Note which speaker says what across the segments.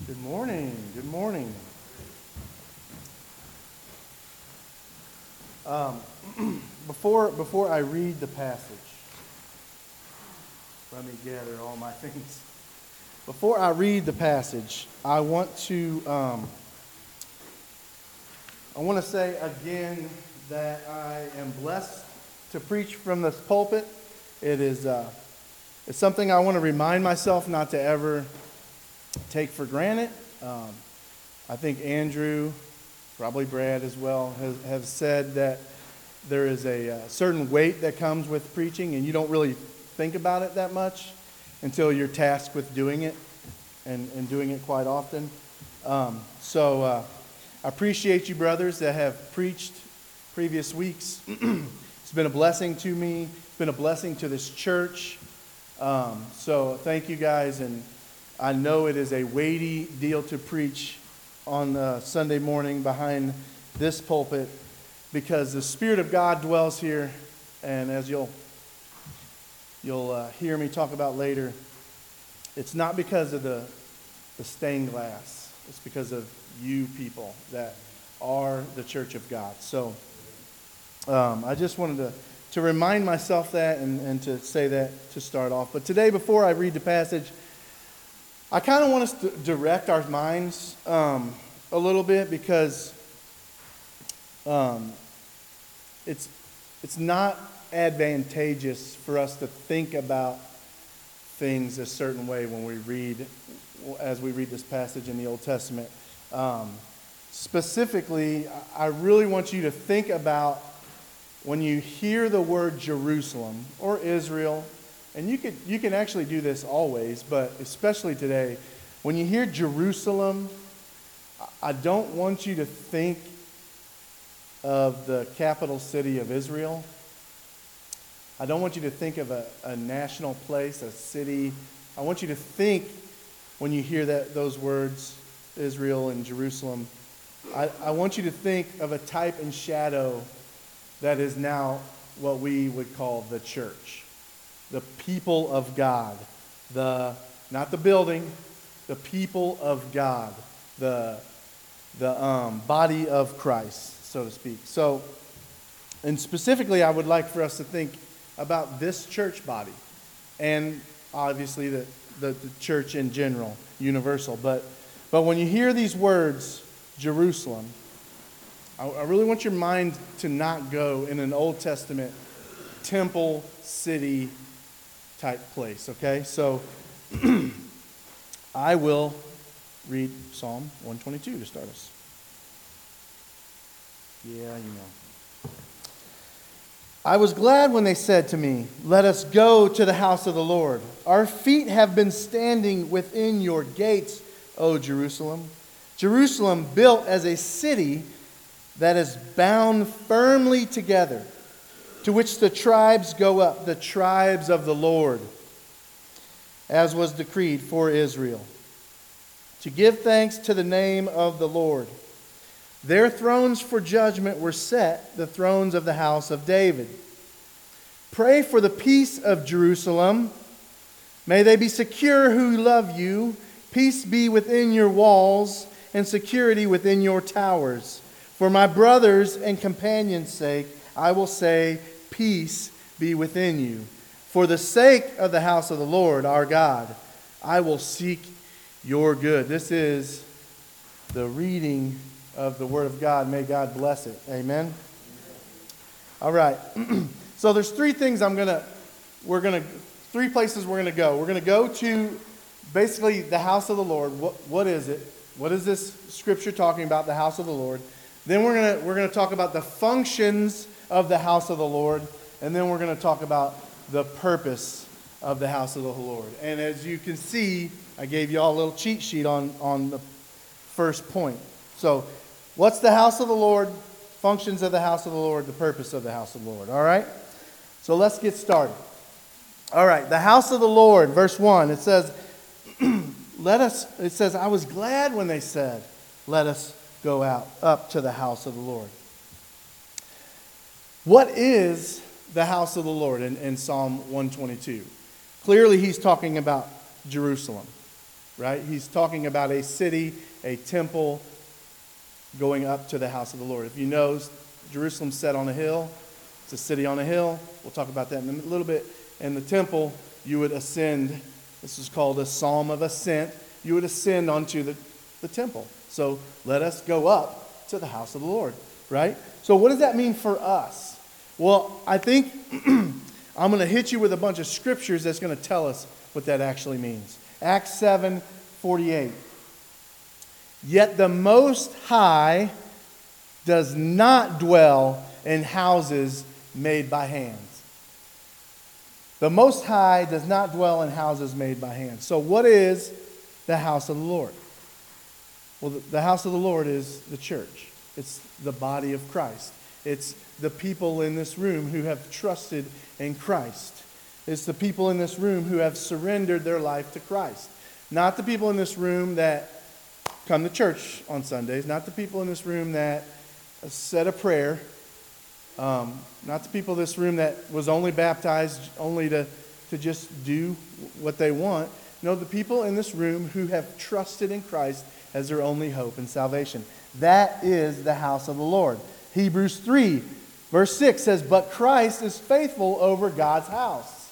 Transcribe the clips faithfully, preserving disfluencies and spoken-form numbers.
Speaker 1: Good morning. Good morning. Um, before before I read the passage, let me gather all my things. Before I read the passage, I want to um, I want to say again that I am blessed to preach from this pulpit. It is uh, it's something I want to remind myself not to ever take for granted. Um, I think Andrew, probably Brad as well, has, have said that there is a uh, certain weight that comes with preaching, and you don't really think about it that much until you're tasked with doing it, and, and doing it quite often. Um, so uh, I appreciate you brothers that have preached previous weeks. It's been a blessing to me. It's been a blessing to this church. Um, so thank you guys, and I know it is a weighty deal to preach on uh, Sunday morning behind this pulpit because the Spirit of God dwells here, and as you'll you'll uh, hear me talk about later, it's not because of the the stained glass. It's because of you people that are the church of God. So um, I just wanted to, to remind myself that and, and to say that to start off. But today, before I read the passage, I kind of want us to direct our minds um, a little bit because um, it's it's not advantageous for us to think about things a certain way when we read, as we read this passage in the Old Testament. Um, specifically, I really want you to think about when you hear the word Jerusalem or Israel. And you could you can actually do this always, but especially today, when you hear Jerusalem, I don't want you to think of the capital city of Israel. I don't want you to think of a, a national place, a city. I want you to think, when you hear that those words, Israel and Jerusalem, I, I want you to think of a type and shadow that is now what we would call the church. The people of God, the not the building, the people of God, the the um, body of Christ, so to speak. So, and specifically, I would like for us to think about this church body, and obviously the the, the church in general, universal. But but when you hear these words, Jerusalem, I, I really want your mind to not go in an Old Testament temple city type place, okay? So I will read Psalm one twenty-two to start us. Yeah, you know. I was glad when they said to me, "Let us go to the house of the Lord. Our feet have been standing within your gates, O Jerusalem. Jerusalem built as a city that is bound firmly together, to which the tribes go up, the tribes of the Lord, as was decreed for Israel, to give thanks to the name of the Lord. Their thrones for judgment were set, the thrones of the house of David. Pray for the peace of Jerusalem. May they be secure who love you. Peace be within your walls and security within your towers. For my brothers and companions' sake, I will say, peace be within you. For the sake of the house of the Lord our God, I will seek your good." This is the reading of the Word of God. May God bless it. Amen. All right. So there's three things I'm gonna, we're gonna, three places we're gonna go. We're gonna go to basically the house of the Lord. What, what is it? What is this scripture talking about? The house of the Lord. Then we're gonna we're gonna talk about the functions of the house of the Lord, and then we're going to talk about the purpose of the house of the Lord. And as you can see, I gave you all a little cheat sheet on, on the first point. So, what's the house of the Lord? Functions of the house of the Lord, the purpose of the house of the Lord. All right? So let's get started. All right, the house of the Lord, verse one, it says, let us, it says, I was glad when they said, let us go out up to the house of the Lord. What is the house of the Lord in, in Psalm one twenty-two? Clearly, he's talking about Jerusalem. right? He's talking about a city, a temple going up to the house of the Lord. If you know, Jerusalem's set on a hill. It's a city on a hill. We'll talk about that in a little bit. And the temple, you would ascend. This is called a psalm of ascent. You would ascend onto the, the temple. So let us go up to the house of the Lord, right? So what does that mean for us? Well, I think I'm going to hit you with a bunch of scriptures that's going to tell us what that actually means. Acts seven forty-eight. Yet the Most High does not dwell in houses made by hands. The Most High does not dwell in houses made by hands. So what is the house of the Lord? Well, the house of the Lord is the church. It's the body of Christ. It's the people in this room who have trusted in Christ. It's the people in this room who have surrendered their life to Christ. Not the people in this room that come to church on Sundays. Not the people in this room that said a prayer. Um, not the people in this room that was only baptized only to, to just do what they want. No, the people in this room who have trusted in Christ as their only hope and salvation. That is the house of the Lord. Hebrews three, verse six says, but Christ is faithful over God's house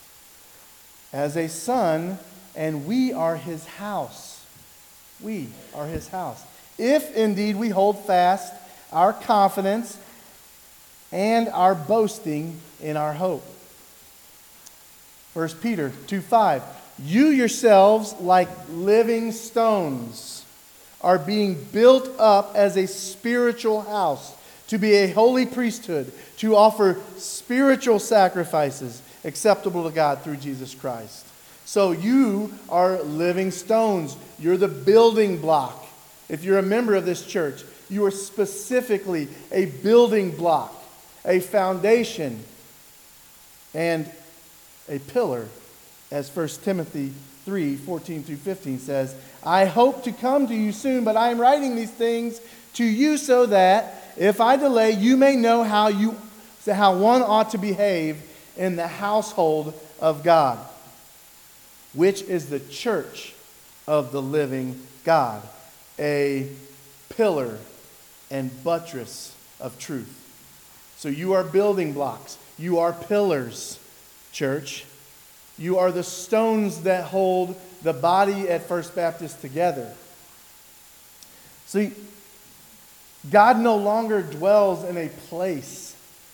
Speaker 1: as a son, and we are his house. We are his house. If indeed we hold fast our confidence and our boasting in our hope. First Peter two five. You yourselves, like living stones, are being built up as a spiritual house, to be a holy priesthood, to offer spiritual sacrifices acceptable to God through Jesus Christ. So you are living stones. You're the building block. If you're a member of this church, you are specifically a building block, a foundation, and a pillar. As First Timothy three fourteen through fifteen says, I hope to come to you soon, but I am writing these things to you so that if I delay, you may know how you how one ought to behave in the household of God, which is the church of the living God, a pillar and buttress of truth. So you are building blocks. You are pillars, church. You are the stones that hold the body at First Baptist together. See, God no longer dwells in a place.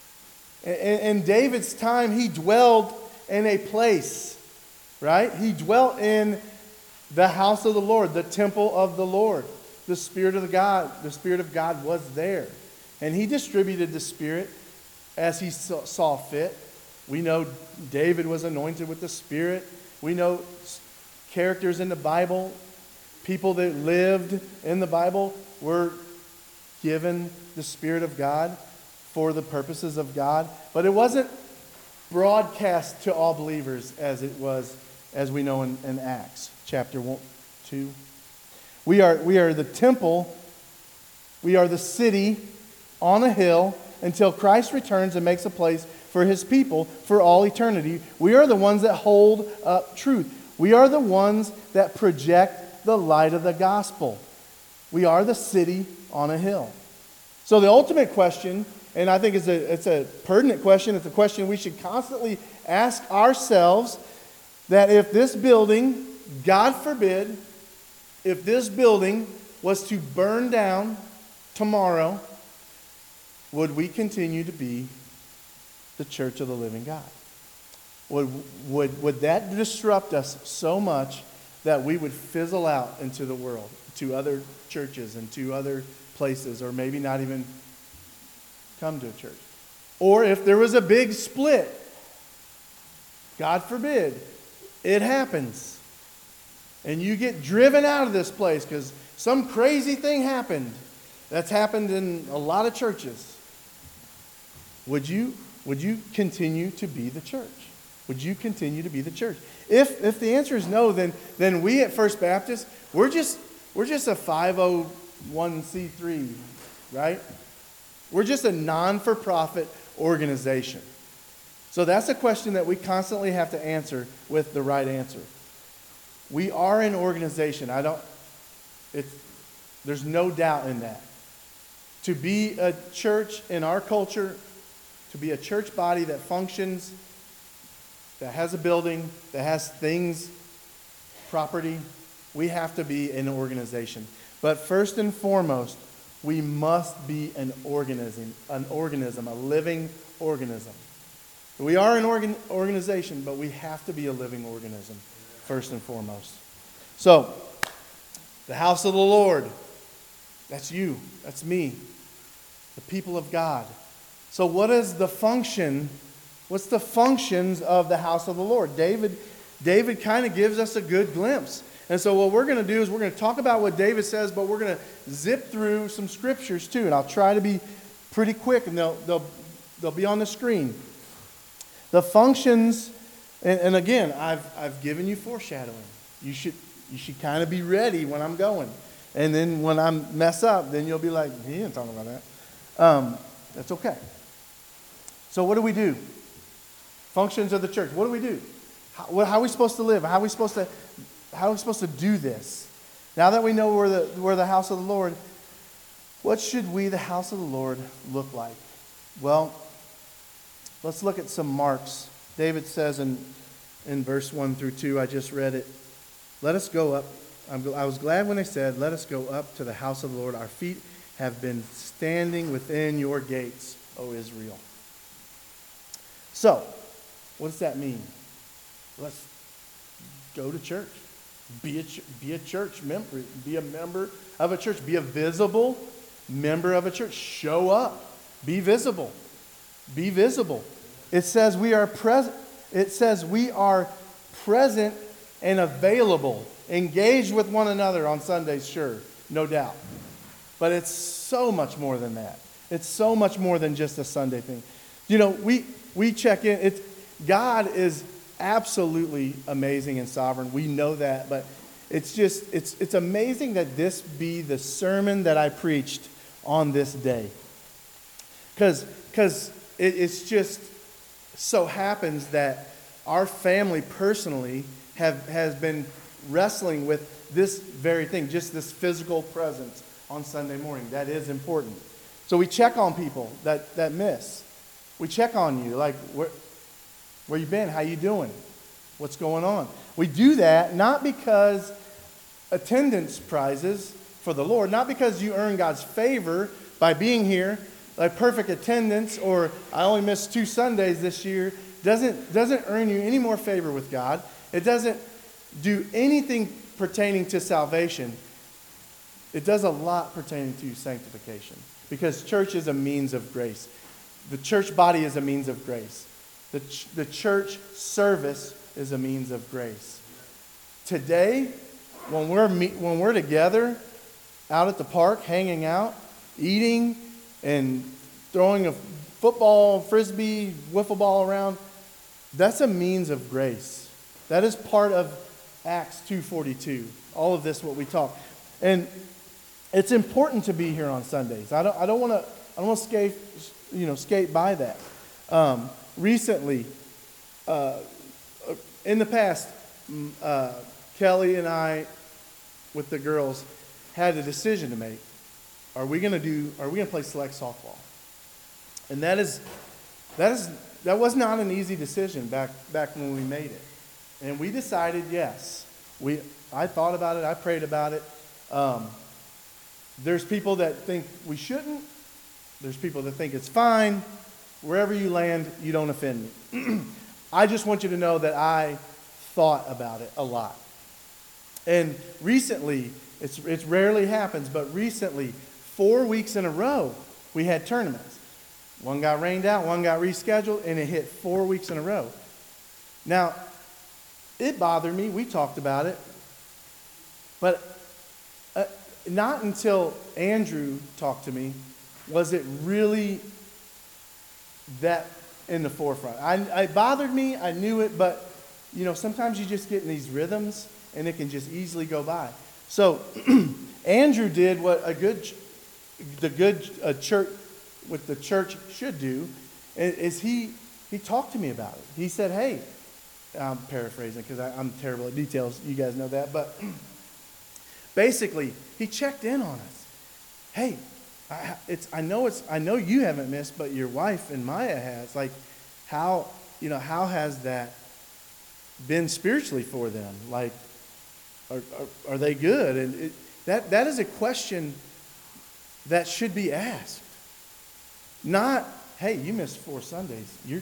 Speaker 1: In David's time, he dwelled in a place, right? He dwelt in the house of the Lord, the temple of the Lord. The Spirit of the God, the Spirit of God was there. And he distributed the Spirit as he saw fit. We know David was anointed with the Spirit. We know characters in the Bible, people that lived in the Bible, were given the Spirit of God for the purposes of God. But it wasn't broadcast to all believers as it was, as we know in, in Acts chapter one, two. We are, we are the temple. We are the city on a hill until Christ returns and makes a place for his people for all eternity. We are the ones that hold up truth. We are the ones that project the light of the gospel. We are the city on a hill. So the ultimate question, and I think it's a, it's a pertinent question, it's a question we should constantly ask ourselves, that if this building, God forbid, if this building was to burn down tomorrow, would we continue to be the church of the living God? Would, would, would that disrupt us so much that we would fizzle out into the world, to other churches and to other places, or maybe not even come to a church? Or if there was a big split, God forbid, it happens, and you get driven out of this place because some crazy thing happened. That's happened in a lot of churches. Would you Would you continue to be the church? Would you continue to be the church? If if the answer is no, then then we at First Baptist, we're just we're just a five oh one c three, right? We're just a non-for-profit organization. So that's a question that we constantly have to answer with the right answer. We are an organization. I don't, it's, there's no doubt in that. To be a church in our culture, to be a church body that functions, that has a building, that has things, property, we have to be an organization. But first and foremost, we must be an organism, an organism, a living organism. We are an organ, organization, but we have to be a living organism, first and foremost. So, the house of the Lord, that's you, that's me, the people of God. So what is the function, what's the functions of the house of the Lord? David, David kind of gives us a good glimpse. And so what we're going to do is we're going to talk about what David says, but we're going to zip through some scriptures too. And I'll try to be pretty quick, and they'll, they'll, they'll be on the screen. The functions, and, and again, I've, I've given you foreshadowing. You should, you should kind of be ready when I'm going. And then when I mess up, then you'll be like, he didn't talk about that. Um, that's okay. So what do we do? Functions of the church. What do we do? How, what, how are we supposed to live? How are we supposed to, how are we supposed to do this? Now that we know we're the, we're the house of the Lord, what should we, the house of the Lord, look like? Well, let's look at some marks. David says in, in verse one through two, I just read it, let us go up. I'm, I was glad when they said, let us go up to the house of the Lord. Our feet have been standing within your gates, O Israel. So, what does that mean? Let's go to church. Be a, be a church member. Be a member of a church. Be a visible member of a church. Show up. Be visible. Be visible. It says we are present. It says we are present and available. Engaged with one another on Sundays, sure, no doubt. But it's so much more than that. It's so much more than just a Sunday thing. You know, we we check in. It's God is absolutely amazing and sovereign. We know that, but it's just it's it's amazing that this be the sermon that I preached on this day. Because because it, it's just so happens that our family personally have has been wrestling with this very thing, just this physical presence on Sunday morning. That is important. So we check on people that, that miss. We check on you, like, where, where you been? How you doing? What's going on? We do that not because attendance prizes for the Lord, not because you earn God's favor by being here, like perfect attendance, or I only missed two Sundays this year, doesn't, doesn't earn you any more favor with God. It doesn't do anything pertaining to salvation. It does a lot pertaining to sanctification, because church is a means of grace. The church body is a means of grace. The, ch- the church service is a means of grace. Today, when we're me- when we're together out at the park, hanging out, eating, and throwing a football, frisbee, wiffle ball around, that's a means of grace. That is part of Acts two forty-two, all of this, what we talk. And it's important to be here on Sundays. I don't I don't want to I don't want to skate, you know, skate by that. Um, recently, uh, in the past, uh, Kelly and I, with the girls, had a decision to make. Are we going to do are we going to play select softball? And that is that is that was not an easy decision back back when we made it. And we decided yes. We I thought about it. I prayed about it. Um, there's people that think we shouldn't. There's people that think it's fine. Wherever you land, you don't offend me. I just want you to know that I thought about it a lot. And recently, it's it rarely happens, but recently, four weeks in a row, we had tournaments. One got rained out, one got rescheduled, and it hit four weeks in a row. Now, it bothered me. We talked about it. But uh, not until Andrew talked to me was it really that in the forefront. I, it bothered me. I knew it. But, you know, sometimes you just get in these rhythms, and it can just easily go by. So Andrew did what a good, the good uh, church, what the church should do, is he he talked to me about it. He said, "Hey, I'm paraphrasing because I'm terrible at details. You guys know that. But basically, he checked in on us. Hey, I, it's, I know it's, I know you haven't missed, but your wife and Maya has. Like, how, you know, how has that been spiritually for them? Like, are, are, are they good? And it, that, that is a question that should be asked. Not, hey, you missed four Sundays. You're,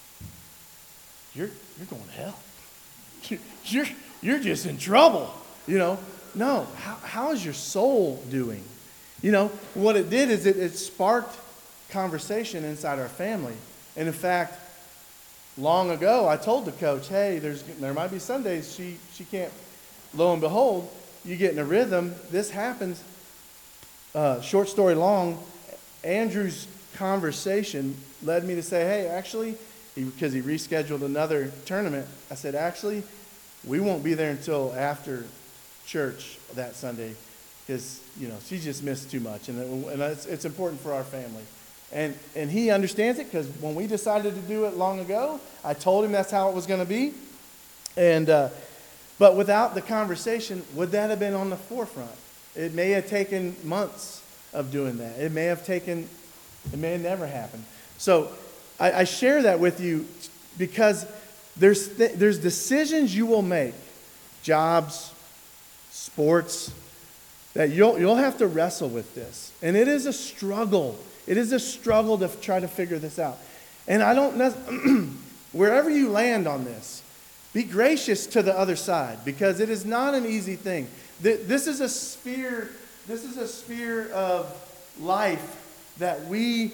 Speaker 1: you're, you're going to hell. You're, you're just in trouble. You know, no. How, how is your soul doing? You know, what it did is it, it sparked conversation inside our family. And in fact, long ago, I told the coach, hey, there's there might be Sundays she, she can't. Lo and behold, you get in a rhythm. This happens. Uh, short story long, Andrew's conversation led me to say, hey, actually, because he, he rescheduled another tournament, I said, actually, we won't be there until after church that Sunday because, you know, she just missed too much. And, and it's, it's important for our family. And, and he understands it because when we decided to do it long ago, I told him that's how it was going to be. And uh, but without the conversation, would that have been on the forefront? It may have taken months of doing that. It may have taken, it may have never happened. So I, I share that with you because there's th- there's decisions you will make, jobs, sports, that you'll you'll have to wrestle with this, and it is a struggle. It is a struggle to try to figure this out. And I don't know, wherever you land on this, be gracious to the other side because it is not an easy thing. This is a sphere, this is a sphere of life that we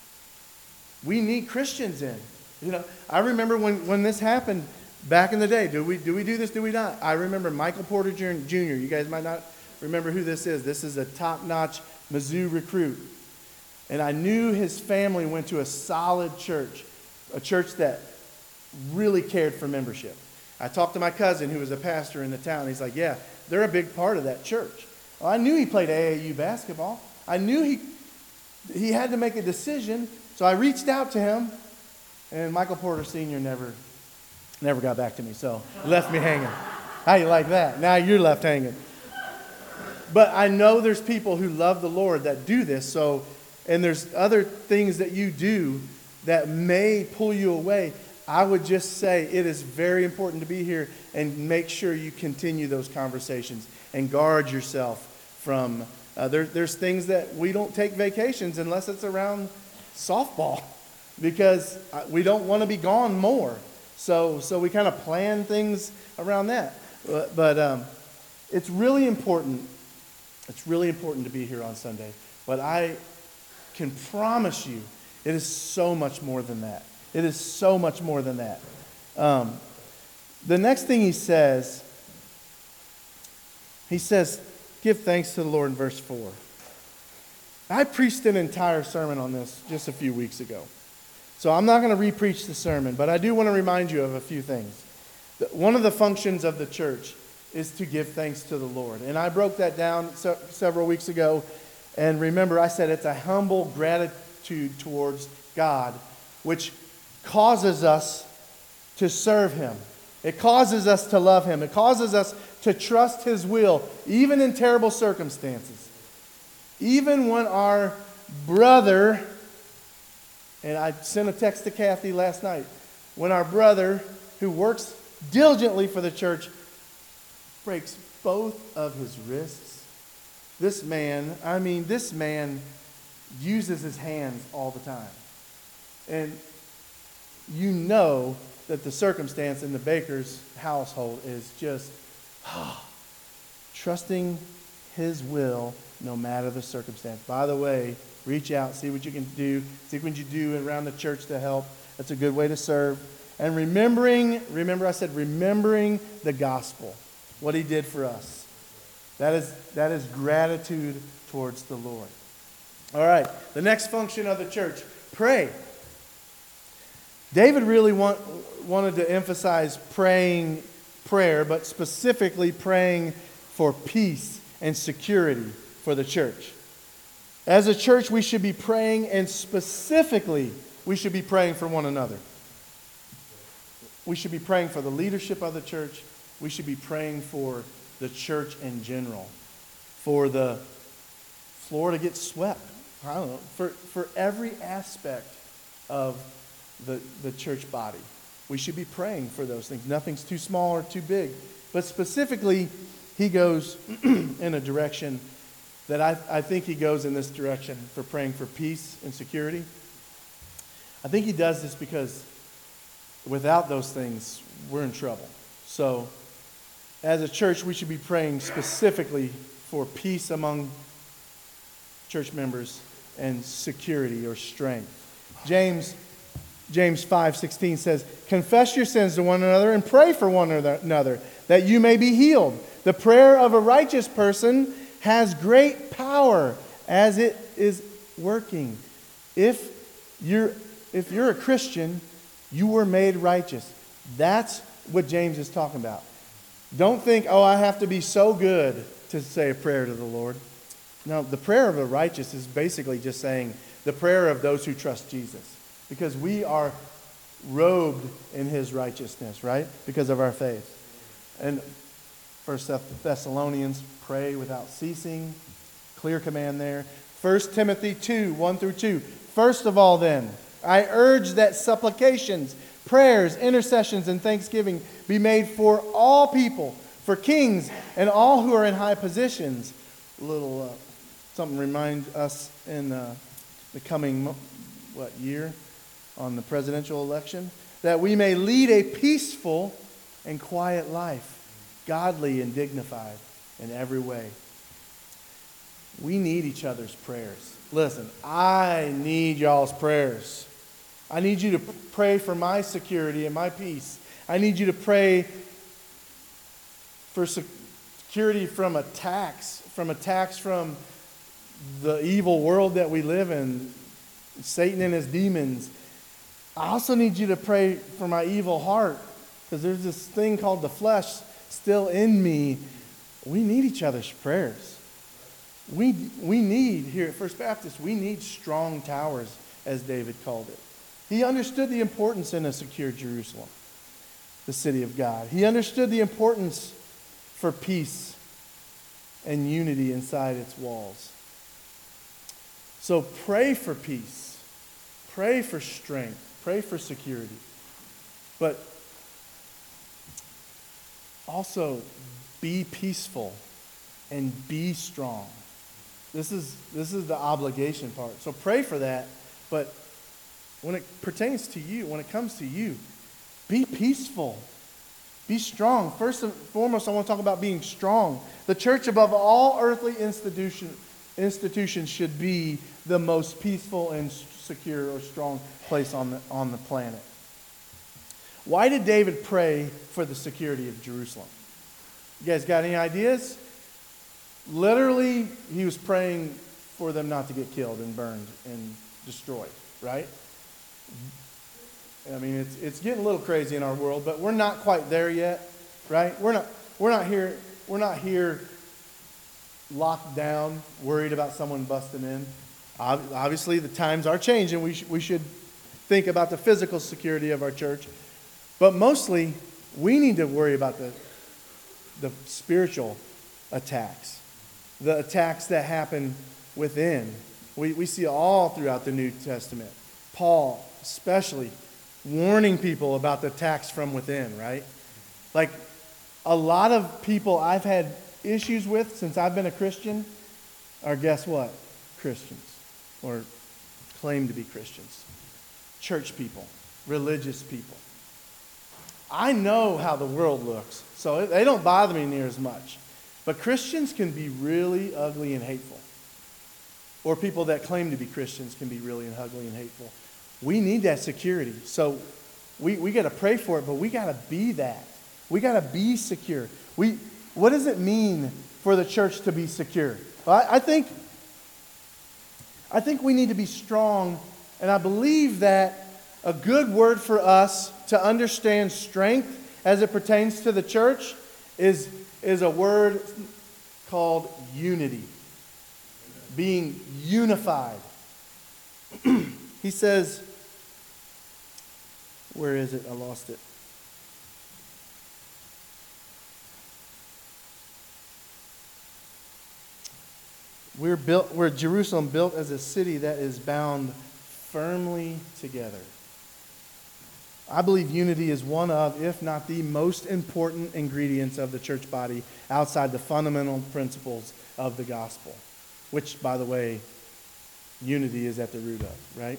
Speaker 1: we need Christians in. You know, I remember when, when this happened back in the day. Do we do we do this? Do we not? I remember Michael Porter Junior You guys might not remember who this is. This is a top-notch Mizzou recruit. And I knew his family went to a solid church, a church that really cared for membership. I talked to my cousin who was a pastor in the town. He's like, yeah, they're a big part of that church. Well, I knew he played A A U basketball. I knew he he had to make a decision. So I reached out to him, and Michael Porter Senior never, never got back to me. So left me hanging. How you like that? Now you're left hanging. But I know there's people who love the Lord that do this. So, and there's other things that you do that may pull you away. I would just say it is very important to be here and make sure you continue those conversations and guard yourself from, uh, there, there's things that we don't take vacations unless it's around softball because we don't want to be gone more. So, so we kind of plan things around that. But, but um, it's really important. It's really important to be here on Sunday. But I can promise you it is so much more than that. It is so much more than that. Um, the next thing he says, he says, give thanks to the Lord in verse four. I preached an entire sermon on this just a few weeks ago. So I'm not going to re-preach the sermon, but I do want to remind you of a few things. One of the functions of the church is to give thanks to the Lord. And I broke that down se- several weeks ago. And remember, I said it's a humble gratitude towards God, which causes us to serve Him. It causes us to love Him. It causes us to trust His will, even in terrible circumstances. Even when our brother, and I sent a text to Kathy last night, when our brother, who works diligently for the church, breaks both of his wrists. This man, I mean, this man uses his hands all the time. And you know that the circumstance in the baker's household is just oh, trusting His will no matter the circumstance. By the way, reach out, see what you can do, see what you do around the church to help. That's a good way to serve. And remembering, remember I said remembering the gospel, what He did for us. That is, that is gratitude towards the Lord. All right, the next function of the church, pray. David really want, wanted to emphasize praying prayer, but specifically praying for peace and security for the church. As a church, we should be praying, and specifically, we should be praying for one another. we should be praying for the leadership of the church. We should be praying for the church in general, for the floor to get swept. I don't know, for, for every aspect of the, the church body. We should be praying for those things. Nothing's too small or too big. But specifically, he goes in a direction that I, I think he goes in this direction for praying for peace and security. I think he does this because without those things, we're in trouble. So, as a church, we should be praying specifically for peace among church members and security or strength. James, James five sixteen says, confess your sins to one another and pray for one another that you may be healed. The prayer of a righteous person has great power as it is working. If you're, if you're a Christian, you were made righteous. That's what James is talking about. Don't think, oh, I have to be so good to say a prayer to the Lord. No, the prayer of the righteous is basically just saying the prayer of those who trust Jesus. Because we are robed in his righteousness, right? Because of our faith. And First Thessalonians, pray without ceasing. Clear command there. First Timothy two, one through two. First of all then, I urge that supplications, prayers, intercessions, and thanksgiving be made for all people, for kings and all who are in high positions. A little uh, something remind us in uh, the coming, what, year on the presidential election, that we may lead a peaceful and quiet life, godly and dignified in every way. We need each other's prayers. Listen, I need y'all's prayers. I need you to pray for my security and my peace. I need you to pray for security from attacks, from attacks from the evil world that we live in, Satan and his demons. I also need you to pray for my evil heart, because there's this thing called the flesh still in me. We need each other's prayers. We, we need, here at First Baptist, we need strong towers, as David called it. He understood the importance in a secure Jerusalem, the city of God. He understood the importance for peace and unity inside its walls. So pray for peace. Pray for strength. Pray for security. But also be peaceful and be strong. This is, this is the obligation part. So pray for that, but when it pertains to you, when it comes to you, be peaceful. Be strong. First and foremost, I want to talk about being strong. The church, above all earthly institution, institutions, should be the most peaceful and secure or strong place on the, on the planet. Why did David pray for the security of Jerusalem? You guys got any ideas? Literally, he was praying for them not to get killed and burned and destroyed, right? I mean, it's it's getting a little crazy in our world, but we're not quite there yet, right? We're not we're not here we're not here locked down, worried about someone busting in. Obviously, the times are changing. We sh- we should think about the physical security of our church, but mostly we need to worry about the the spiritual attacks, the attacks that happen within. We we see all throughout the New Testament. Paul, especially, warning people about the attacks from within, right? Like, a lot of people I've had issues with since I've been a Christian are, guess what? Christians, or claim to be Christians. Church people, religious people. I know how the world looks, so they don't bother me near as much. But Christians can be really ugly and hateful. Or people that claim to be Christians can be really ugly and hateful. We need that security. So we, we got to pray for it, but we got to be that. We got to be secure. We, what does it mean for the church to be secure? Well, I, I think, I think we need to be strong, and I believe that a good word for us to understand strength as it pertains to the church is, is a word called unity. Being unified. He says, where is it? I lost it. We're built, we're Jerusalem built as a city that is bound firmly together. I believe unity is one of, if not the most important ingredients of the church body outside the fundamental principles of the gospel, which, by the way, unity is at the root of, right?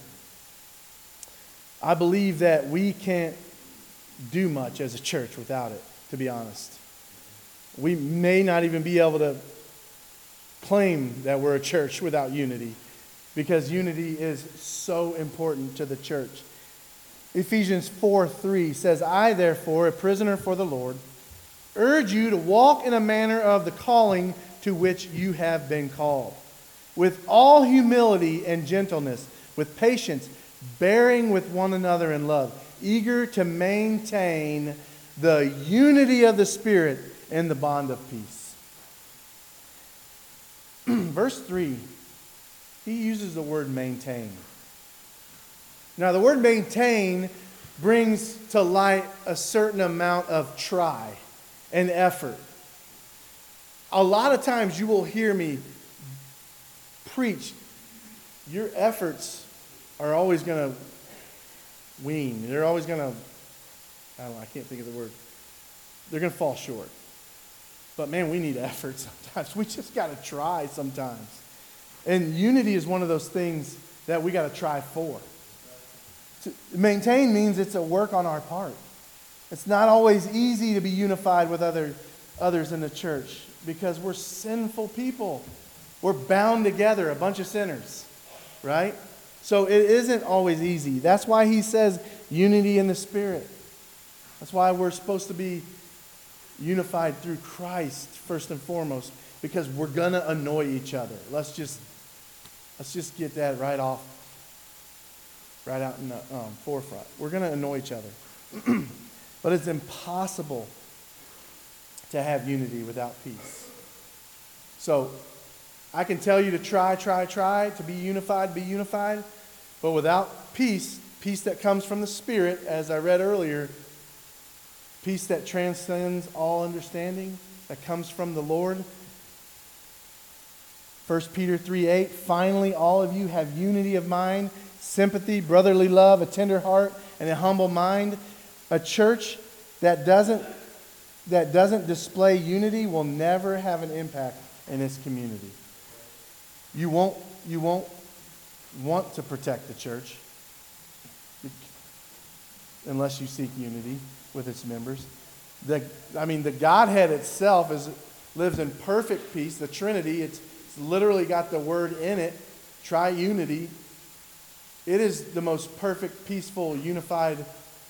Speaker 1: I believe that we can't do much as a church without it, to be honest. We may not even be able to claim that we're a church without unity, because unity is so important to the church. Ephesians four three says, I, therefore, a prisoner for the Lord, urge you to walk in a manner of the calling to which you have been called, with all humility and gentleness, with patience, bearing with one another in love, eager to maintain the unity of the Spirit in the bond of peace. Verse three, he uses the word maintain. Now, the word maintain brings to light a certain amount of try and effort. A lot of times you will hear me preach, your efforts are always going to wean. They're always going to, I don't know, I can't think of the word. They're going to fall short. But man, we need effort sometimes. We just got to try sometimes. And unity is one of those things that we got to try for. To maintain means it's a work on our part. It's not always easy to be unified with other, others in the church because we're sinful people. We're bound together, a bunch of sinners, right? So it isn't always easy. That's why he says unity in the Spirit. That's why we're supposed to be unified through Christ first and foremost, because we're going to annoy each other. Let's just let's just get that right off, right out in the um, forefront. We're going to annoy each other. But it's impossible to have unity without peace. So I can tell you to try, try, try, to be unified, be unified. But without peace, peace that comes from the Spirit, as I read earlier, peace that transcends all understanding, that comes from the Lord. First Peter three eight, finally all of you have unity of mind, sympathy, brotherly love, a tender heart, and a humble mind. A church that doesn't, that doesn't display unity will never have an impact in its community. You won't, you won't want to protect the church unless you seek unity with its members. The, I mean, the Godhead itself is lives in perfect peace. The Trinity, it's, it's literally got the word in it, triunity. It is the most perfect, peaceful, unified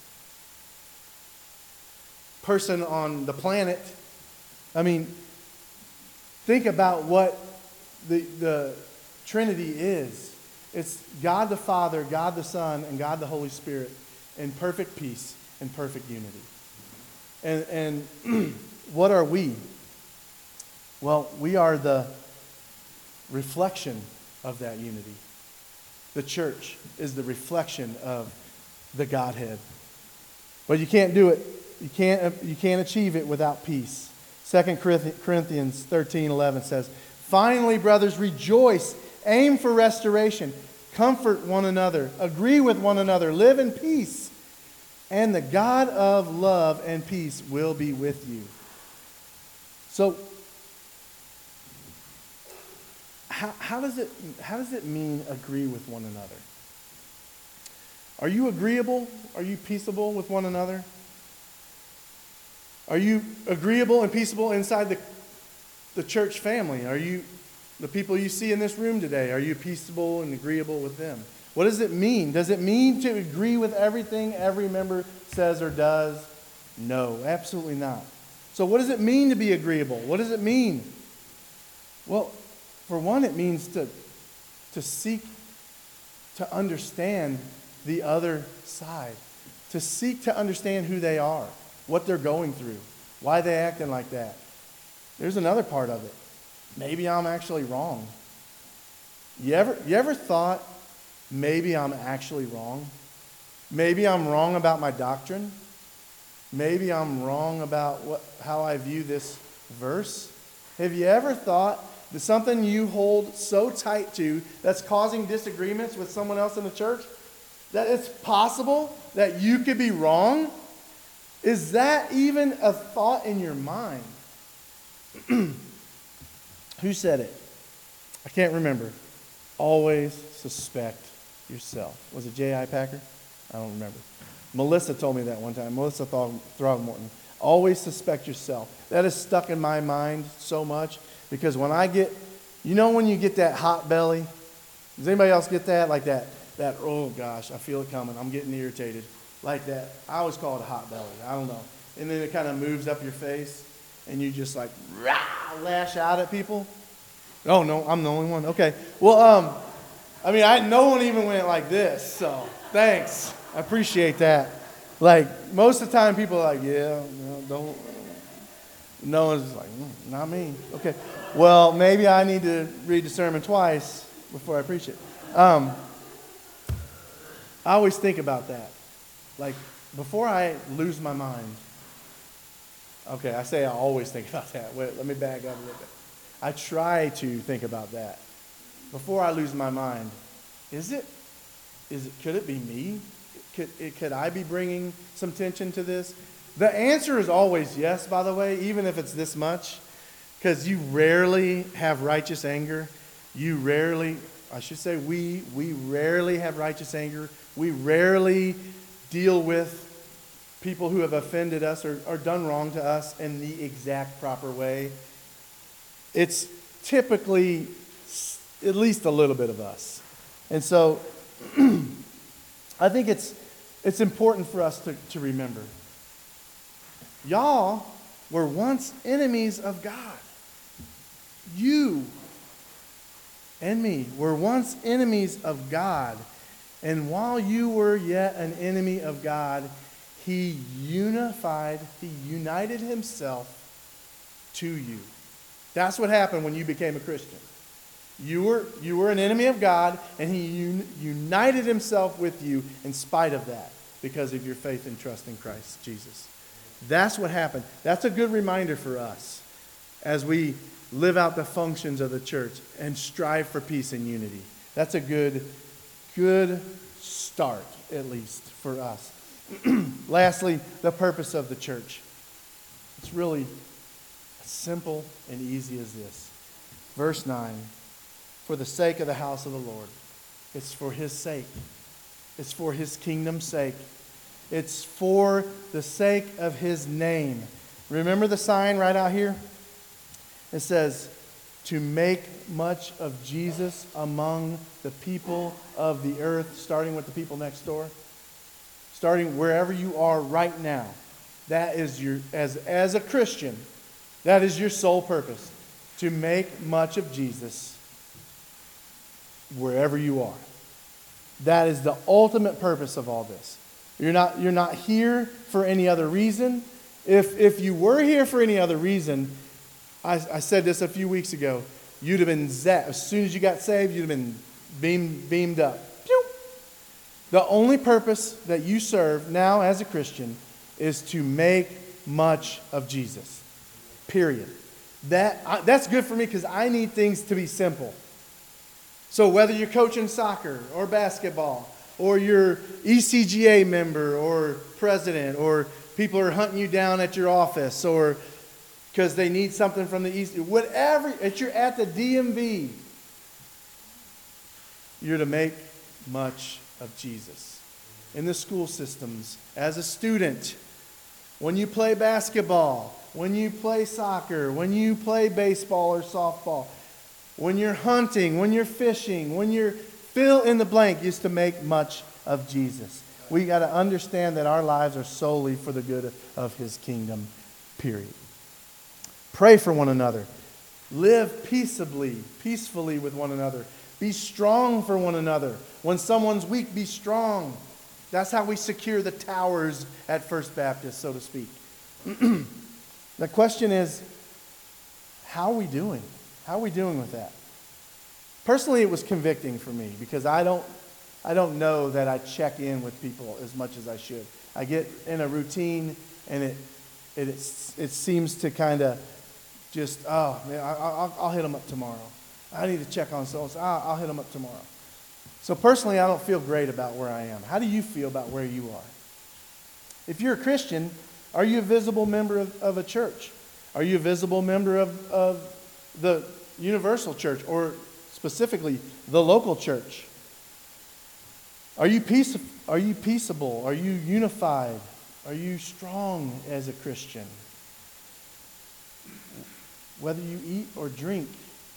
Speaker 1: person on the planet. I mean, think about what the, the Trinity is. It's God the Father, God the Son, and God the Holy Spirit in perfect peace and perfect unity. And, and what are we? Well, we are the reflection of that unity. The church is the reflection of the Godhead. But you can't do it. You can't, you can't achieve it without peace. Second Corinthians thirteen eleven says, finally, brothers, rejoice, aim for restoration, comfort one another, agree with one another, live in peace, and the God of love and peace will be with you. So, how, how does it, how does it mean agree with one another? Are you agreeable? Are you peaceable with one another? Are you agreeable and peaceable inside the, the church family? Are you, the people you see in this room today, are you peaceable and agreeable with them? What does it mean? Does it mean to agree with everything every member says or does? No, absolutely not. So what does it mean to be agreeable? What does it mean? Well, for one, it means to, to seek to understand the other side, to seek to understand who they are, what they're going through, why they're acting like that. There's another part of it. Maybe I'm actually wrong. You ever, you ever thought, maybe I'm actually wrong? Maybe I'm wrong about my doctrine? Maybe I'm wrong about what, how I view this verse? Have you ever thought There's something you hold so tight to that's causing disagreements with someone else in the church, that it's possible that you could be wrong. Is that even a thought in your mind? Who said it? I can't remember. Always suspect yourself. Was it J I. Packer? I don't remember. Melissa told me that one time. Melissa Throg- Throgmorton. Always suspect yourself. That is stuck in my mind so much because when I get, you know when you get that hot belly? Does anybody else get that? Like that, that, oh gosh, I feel it coming. I'm getting irritated. Like that. I always call it a hot belly. I don't know. And then it kind of moves up your face and you just like rah, lash out at people. Oh no, I'm the only one. Okay. Well, um, I mean, I no one even went like this, so thanks. I appreciate that. Like, most of the time people are like, yeah, no, don't. No one's like, mm, not me. Okay. Well, maybe I need to read the sermon twice before I preach it. Um, I always think about that. Like, before I lose my mind. Okay, I say I always think about that. Wait, let me back up a little bit. I try to think about that. Before I lose my mind, is it, is it, could it be me? Could, it, could I be bringing some tension to this? The answer is always yes, by the way, even if it's this much, because you rarely have righteous anger. You rarely, I should say we, we rarely have righteous anger. We rarely deal with people who have offended us or, or done wrong to us in the exact proper way. It's typically at least a little bit of us. And so I think it's it's important for us to, to remember. Y'all were once enemies of God. You and me were once enemies of God. And while you were yet an enemy of God, he unified, he united himself to you. That's what happened when you became a Christian. You were, you were an enemy of God, and he un, united himself with you in spite of that because of your faith and trust in Christ Jesus. That's what happened. That's a good reminder for us as we live out the functions of the church and strive for peace and unity. That's a good, good start, at least, for us. Lastly, the purpose of the church. It's really as simple and easy as this. Verse nine, for the sake of the house of the Lord. It's for his sake. It's for his kingdom's sake. It's for the sake of his name. Remember the sign right out here? It says, to make much of Jesus among the people of the earth, starting with the people next door. Starting wherever you are right now. That is your, as, as a Christian, that is your sole purpose. To make much of Jesus wherever you are. That is the ultimate purpose of all this. You're not, you're not here for any other reason. If, if you were here for any other reason, I, I said this a few weeks ago, you'd have been zapped. As soon as you got saved, you'd have been beamed, beamed up. Pew! The only purpose that you serve now as a Christian is to make much of Jesus. Period. That, I, that's good for me because I need things to be simple. So whether you're coaching soccer or basketball, or you're E C G A member or president, or people are hunting you down at your office, or because they need something from the East, whatever, if you're at the D M V, you're to make much of Jesus. In the school systems, as a student, when you play basketball, when you play soccer, when you play baseball or softball, when you're hunting, when you're fishing, when you're fill in the blank, is to make much of Jesus. We got to understand that our lives are solely for the good of his kingdom, period. Pray for one another. Live peaceably, peacefully with one another. Be strong for one another. When someone's weak, be strong. That's how we secure the towers at First Baptist, so to speak. The question is, how are we doing? How are we doing with that? Personally, it was convicting for me because I don't, I don't know that I check in with people as much as I should. I get in a routine, and it, it, it seems to kind of just, oh, man, I, I'll, I'll hit them up tomorrow. I need to check on so-and-so. I'll, I'll hit them up tomorrow. So personally, I don't feel great about where I am. How do you feel about where you are? If you're a Christian, are you a visible member of, of a church? Are you a visible member of, of the universal church, or specifically the local church? Are you peace, are you peaceable? Are you unified? Are you strong as a Christian? Whether you eat or drink,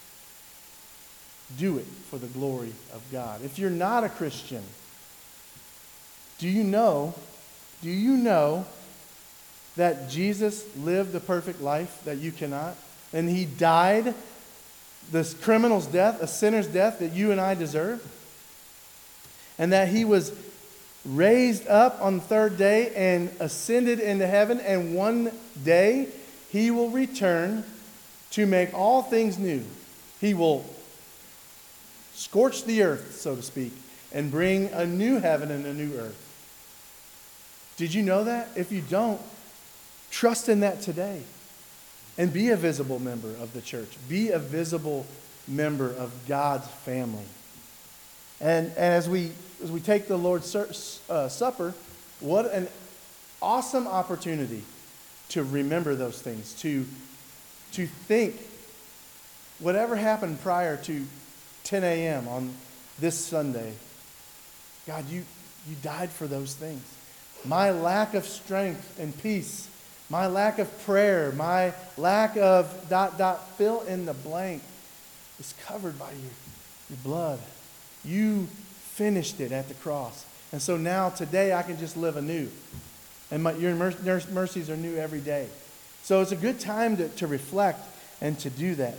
Speaker 1: do it for the glory of God. If you're not a Christian, do you know, do you know that Jesus lived the perfect life that you cannot? And he died this criminal's death, a sinner's death that you and I deserve? And that he was raised up on the third day and ascended into heaven, and one day he will return to make all things new. He will scorch the earth, so to speak, and bring a new heaven and a new earth. Did you know that? If you don't, trust in that today. And be a visible member of the church. Be a visible member of God's family. And, and as we as we take the Lord's uh, Supper, what an awesome opportunity to remember those things, to, to think whatever happened prior to ten a.m. on this Sunday. God, you, you died for those things. My lack of strength and peace, my lack of prayer, my lack of dot, dot, fill in the blank is covered by your, your blood. You finished it at the cross. And so now, today, I can just live anew. And my, your mercies are new every day. So it's a good time to, to reflect and to do that.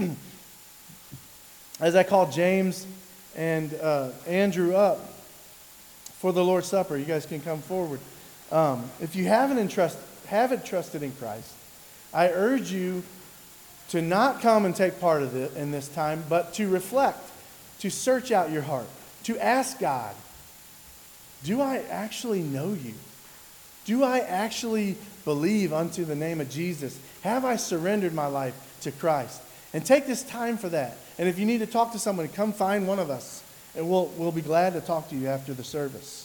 Speaker 1: As I call James and uh, Andrew up for the Lord's Supper, you guys can come forward. Um, if you haven't, entrust, haven't trusted in Christ, I urge you to not come and take part of it in this time, but to reflect, to search out your heart, to ask God, do I actually know you? Do I actually believe unto the name of Jesus? Have I surrendered my life to Christ? And take this time for that. And if you need to talk to someone, come find one of us, and we'll, we'll be glad to talk to you after the service.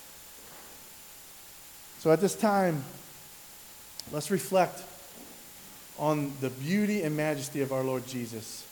Speaker 1: So at this time, let's reflect on the beauty and majesty of our Lord Jesus.